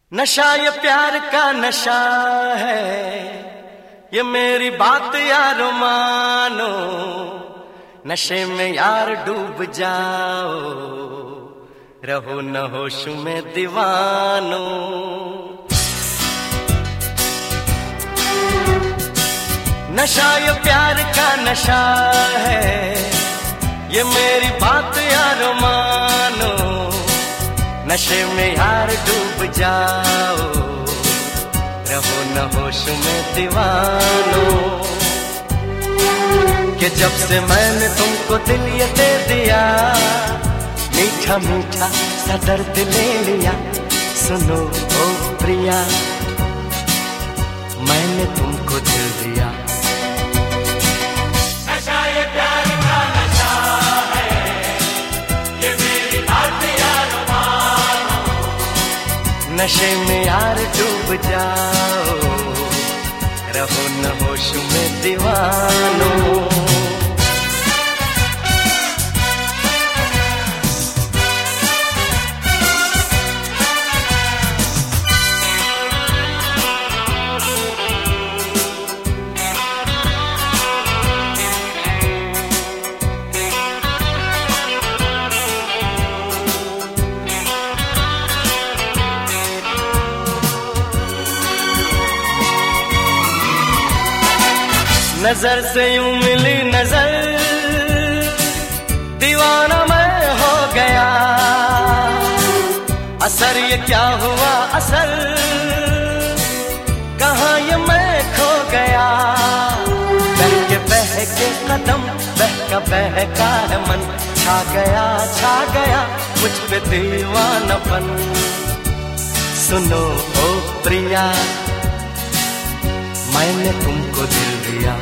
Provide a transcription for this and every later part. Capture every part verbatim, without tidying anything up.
नशा ये प्यार का नशा है, ये मेरी बात यार मानो। नशे में यार डूब जाओ, रहो न होश में दीवानो। नशा ये प्यार का नशा है, ये मेरी बात यार मानो। नशे में यार डूब जाओ, रहो न होश में दीवानो। कि जब से मैंने तुमको दिल ये दे दिया, मीठा मीठा सा दर्द ले लिया। सुनो ओ प्रिया, मैंने तुमको दिल दिया। नशा ये प्यार का नशा है, ये मेरी बात यार मानो। नशे में यार डूब जाओ, रहो न होश में दीवानो। नजर से यूं मिली नजर, दीवाना मैं हो गया। असर ये क्या हुआ असर, कहाँ ये मैं खो गया। बहके बहके कदम, बहका बहका है मन। छा गया छा गया मुझ पे दीवानापन। सुनो ओ प्रिया, मैंने तुमको दिल दिया।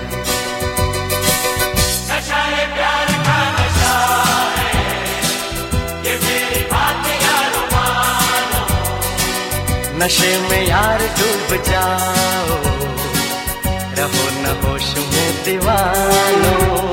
नशा ये प्यार का नशा है, ये मेरी बात यार मानो। नशे में यार डूब जाओ, रहो न होश में दीवानो।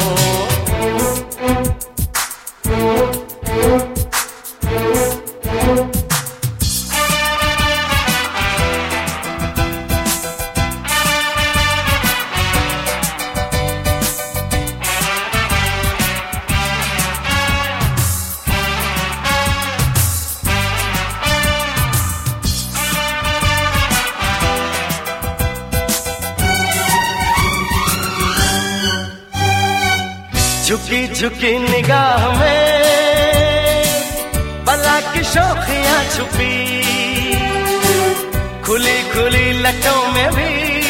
झुकी झुकी निगाह में बला की शोखियां छुपी, खुली खुली लटों में भी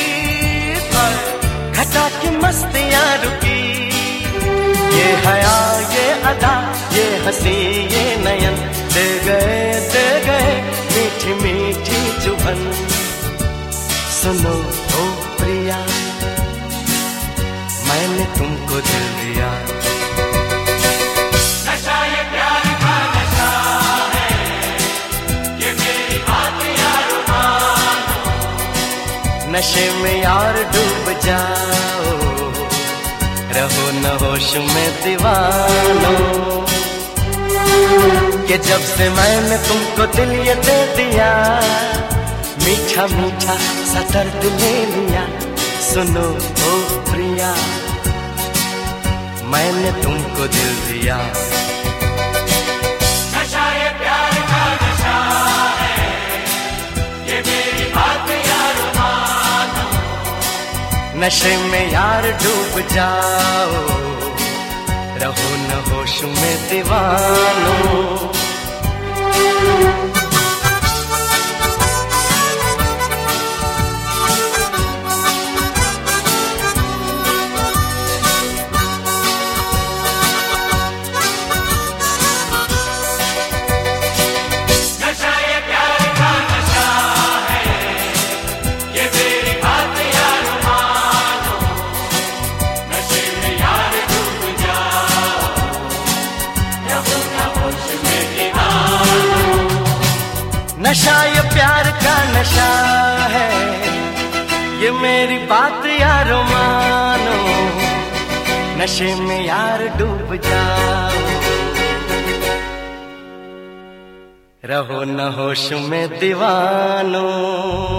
घटा की मस्तियां रुकी। ये हया ये अदा, ये हंसी ये नयन, दे गए दे गए मीठी मीठी चुभन। सुनो ओ प्रिया, मैंने तुमको दिल दिया। नशा ये प्यार का नशा है, ये मेरी बात यार मानो। नशे में यार डूब जाओ, रहो न होश में दीवानो। कि जब से मैंने तुमको दिल ये दे दिया, मीठा मीठा सा दर्द ले लिया। सुनो ओ प्रिया, मैंने तुमको दिल दिया। नशा ये प्यार का नशा है, ये मेरी बात यार मानो। नशे में यार डूब जाओ, रहो न होश में दीवानो। नशा ये प्यार का नशा है, ये मेरी बात यार मानो। नशे में यार डूब जाओ, रहो न होश में दीवानों।